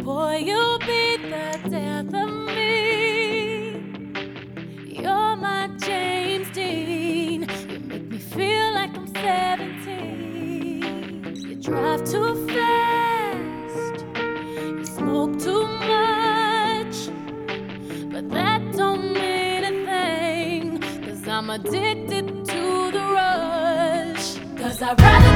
Boy, you'll be the death of me. You're my James Dean. You make me feel like I'm 17. You drive too fast, you smoke too much, but that don't mean a thing, 'cause I'm addicted to the rush. 'Cause I'd rather